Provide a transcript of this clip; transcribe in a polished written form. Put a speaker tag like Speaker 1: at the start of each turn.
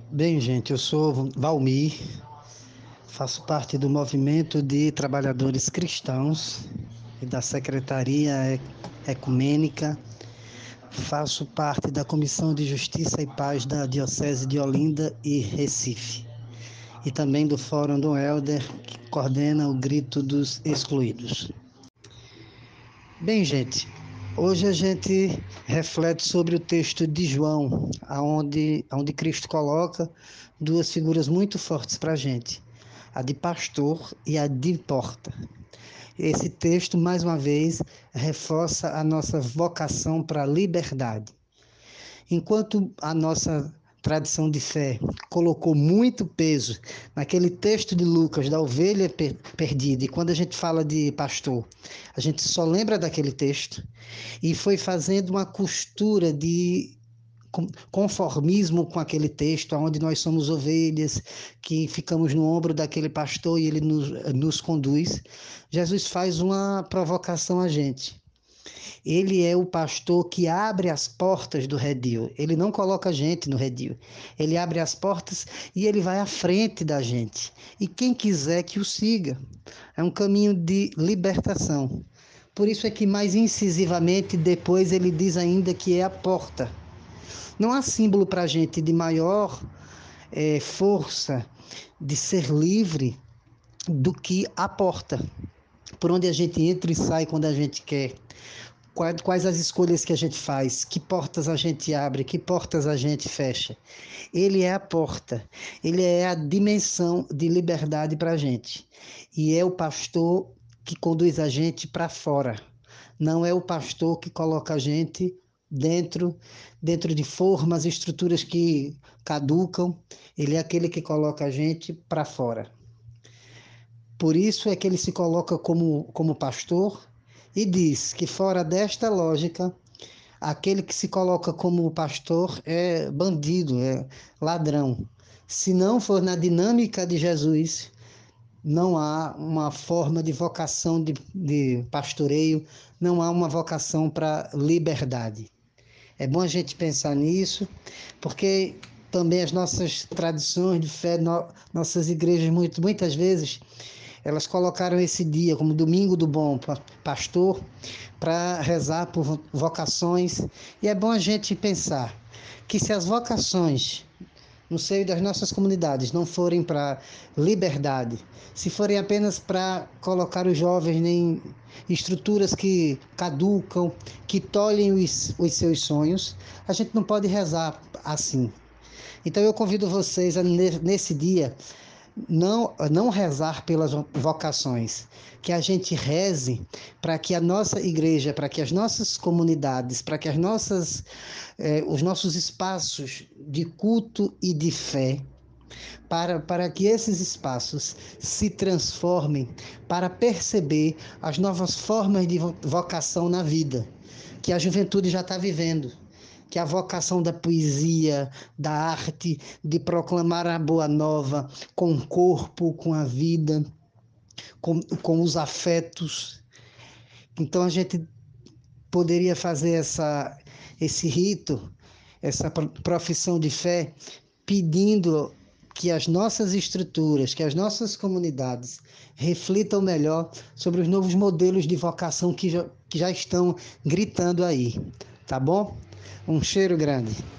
Speaker 1: Bem, gente, eu sou Valmir, faço parte do movimento de trabalhadores cristãos e da Secretaria Ecumênica, faço parte da Comissão de Justiça e Paz da Diocese de Olinda e Recife, e também do Fórum do Helder, que coordena o Grito dos Excluídos. Bem, gente, hoje a gente reflete sobre o texto de João, onde Cristo coloca duas figuras muito fortes para a gente, a de pastor e a de porta. Esse texto, mais uma vez, reforça a nossa vocação para a liberdade. Enquanto a nossa tradição de fé colocou muito peso naquele texto de Lucas da ovelha perdida, e quando a gente fala de pastor, a gente só lembra daquele texto, e foi fazendo uma costura de conformismo com aquele texto, onde nós somos ovelhas, que ficamos no ombro daquele pastor e ele nos conduz. Jesus faz uma provocação a gente. Ele é o pastor que abre as portas do redil. Ele não coloca a gente no redil. Ele abre as portas e ele vai à frente da gente. E quem quiser que o siga. É um caminho de libertação. Por isso é que mais incisivamente depois ele diz ainda que é a porta. Não há símbolo para a gente de maior força de ser livre do que a porta, por onde a gente entra e sai quando a gente quer. Quais as escolhas que a gente faz, que portas a gente abre, que portas a gente fecha. Ele é a porta, ele é a dimensão de liberdade para a gente. E é o pastor que conduz a gente para fora. Não é o pastor que coloca a gente dentro de formas, estruturas que caducam. Ele é aquele que coloca a gente para fora. Por isso é que ele se coloca como pastor e diz que fora desta lógica, aquele que se coloca como pastor é bandido, é ladrão. Se não for na dinâmica de Jesus, não há uma forma de vocação de pastoreio, não há uma vocação para liberdade. É bom a gente pensar nisso, porque também as nossas tradições de fé, nossas igrejas, muitas vezes, elas colocaram esse dia como Domingo do Bom Pastor para rezar por vocações. E é bom a gente pensar que se as vocações no seio das nossas comunidades não forem para liberdade, se forem apenas para colocar os jovens em estruturas que caducam, que tolhem os seus sonhos, a gente não pode rezar assim. Então eu convido vocês a, nesse dia, não rezar pelas vocações, que a gente reze para que a nossa igreja, para que as nossas comunidades, para que os nossos espaços de culto e de fé, para que esses espaços se transformem, para perceber as novas formas de vocação na vida, que a juventude já está vivendo, que a vocação da poesia, da arte, de proclamar a boa nova com o corpo, com a vida, com os afetos. Então a gente poderia fazer esse rito, essa profissão de fé, pedindo que as nossas estruturas, que as nossas comunidades reflitam melhor sobre os novos modelos de vocação que já estão gritando aí, tá bom? Um cheiro grande.